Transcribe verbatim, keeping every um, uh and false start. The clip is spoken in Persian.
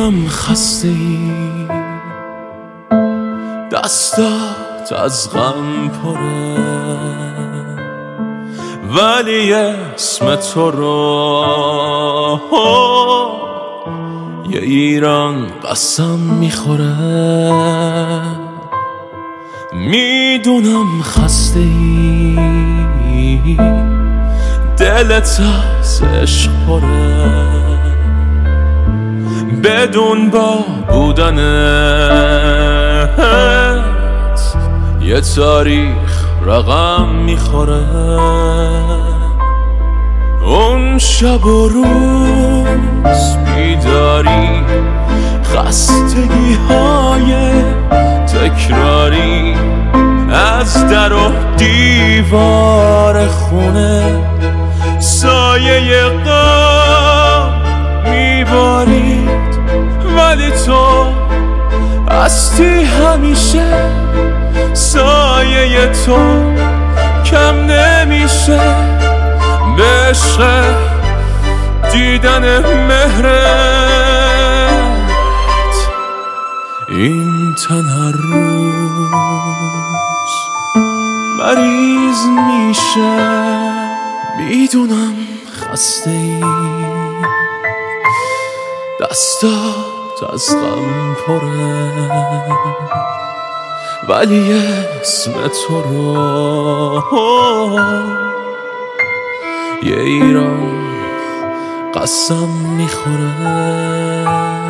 میدونم خسته ای، دستات از غم پره، ولی اسم تو رو یه ایران قسم میخوره. میدونم خسته ای، دلت از عشق پره، بدون با بودنت یه تاریخ رقم میخوره. اون شب و روز بیداری، خستگی های تکراری، از در و دیوار خونه سایه غم میبارید، ولی تو هستی همیشه، سایه تو کم نمیشه به عشق دیدن مهرت. این تن هر روز مریض میشه، میدونم خسته ای، دستات از غم پره، ولی اسم تو رو یه ایران قسم میخوره.